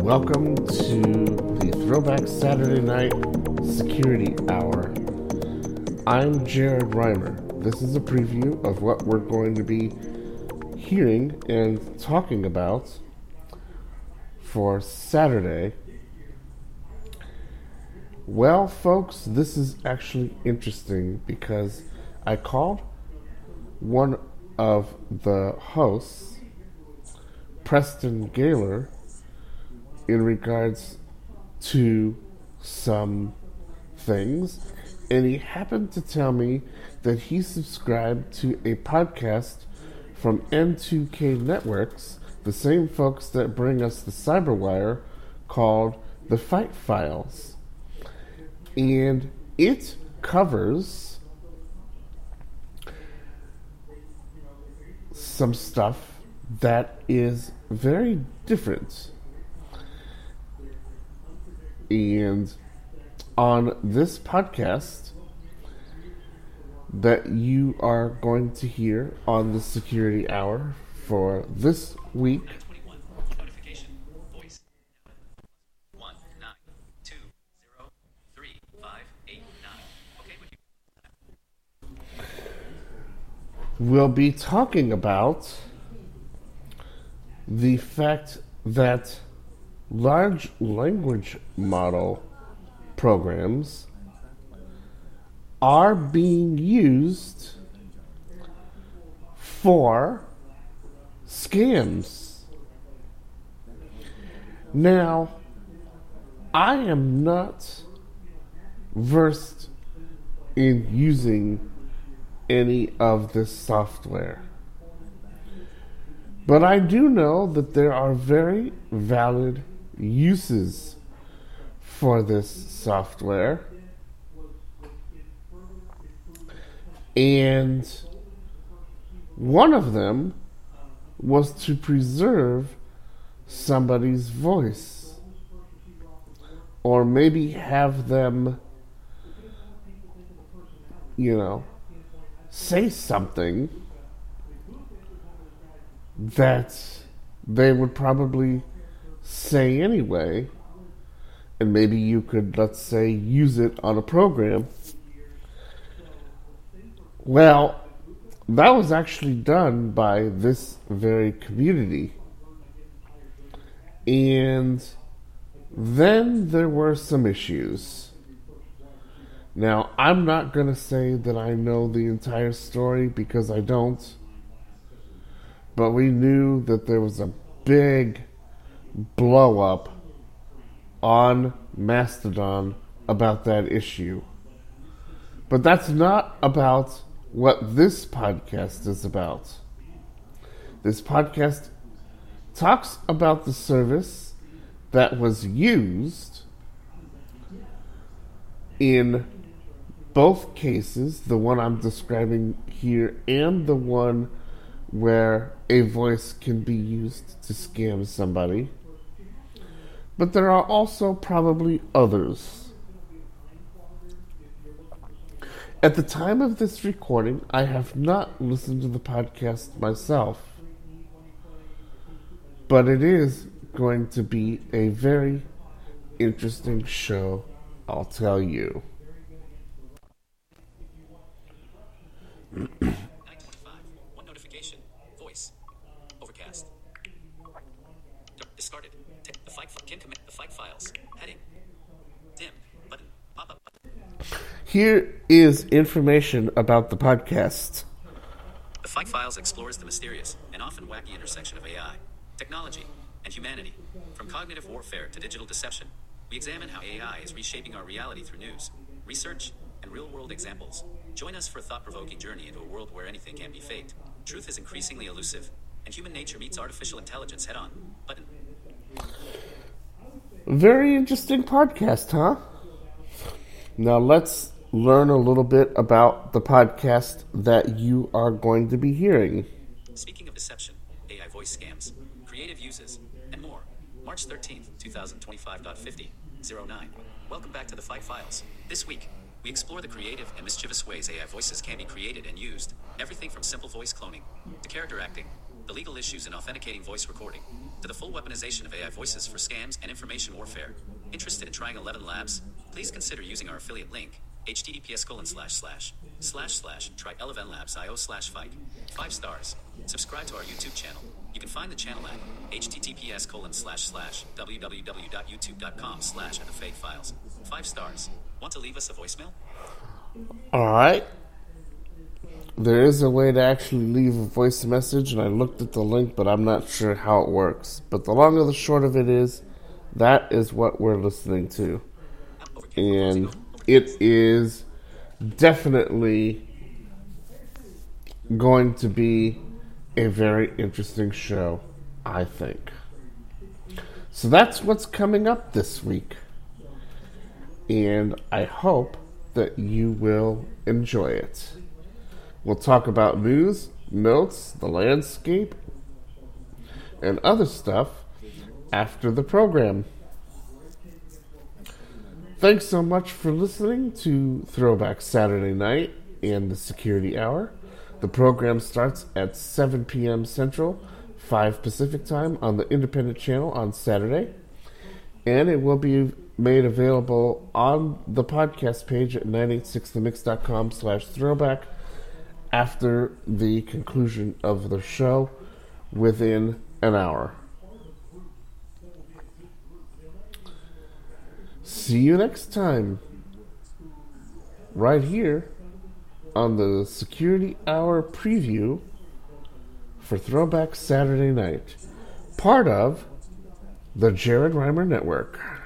Welcome to the Throwback Saturday Night Security Hour. I'm Jared Reimer. This is a preview of what we're going to be hearing and talking about for Saturday. Well, folks, this is actually interesting because I called one of the hosts, Preston Gaylor, in regards to some things, and he happened to tell me that he subscribed to a podcast from N2K Networks, the same folks that bring us the Cyberwire, called The Fight Files. And it covers some stuff that is very different. And on this podcast that you are going to hear on the Security Hour for this week, we'll be talking about the fact that large language model programs are being used for scams. Now, I am not versed in using any of this software, but I do know that there are very valid uses for this software, and one of them was to preserve somebody's voice, or maybe have them, say something that they would probably say anyway, and maybe you could, let's say, use it on a program. Well, that was actually done by this very community. And then there were some issues. Now, I'm not going to say that I know the entire story because I don't. But we knew that there was a big blow up on Mastodon about that issue. But that's not about what this podcast is about. This podcast talks about the service that was used in both cases, the one I'm describing here and the one where a voice can be used to scam somebody. But there are also probably others. At the time of this recording, I have not listened to the podcast myself, but it is going to be a very interesting show, I'll tell you. Discarded. The fight files. Heading. Dim. Button. Pop-up button. Here is information about the podcast. The Fight Files explores the mysterious and often wacky intersection of AI, technology, and humanity. From cognitive warfare to digital deception, we examine how AI is reshaping our reality through news, research, and real-world examples. Join us for a thought-provoking journey into a world where anything can be faked. Truth is increasingly elusive, and human nature meets artificial intelligence head-on. Button. Very interesting podcast, huh? Now let's learn a little bit about the podcast that you are going to be hearing. Speaking of deception, AI voice scams, creative uses, and more. March 13th, 2025.50.09. Welcome back to the Fight Files. This week, we explore the creative and mischievous ways AI voices can be created and used. Everything from simple voice cloning to character acting the legal issues in authenticating voice recording, to the full weaponization of AI voices for scams and information warfare. Interested in trying 11 Labs? Please consider using our affiliate link, https://try11labs.io/fight. 5 stars. Subscribe to our YouTube channel. You can find the channel at https://www.youtube.com/thefake files. 5 stars. Want to leave us a voicemail? Alright. There is a way to actually leave a voice message, and I looked at the link, but I'm not sure how it works. But the long and the short of it is, that is what we're listening to. And it is definitely going to be a very interesting show, I think. So that's what's coming up this week. And I hope that you will enjoy it. We'll talk about news, notes, the landscape, and other stuff after the program. Thanks so much for listening to Throwback Saturday Night and the Security Hour. The program starts at 7 p.m. Central, 5 Pacific Time on the Independent Channel on Saturday. And it will be made available on the podcast page at 986themix.com/throwback after the conclusion of the show within an hour. See you next time, right here on the Security Hour preview for Throwback Saturday Night, part of the Jared Reimer Network.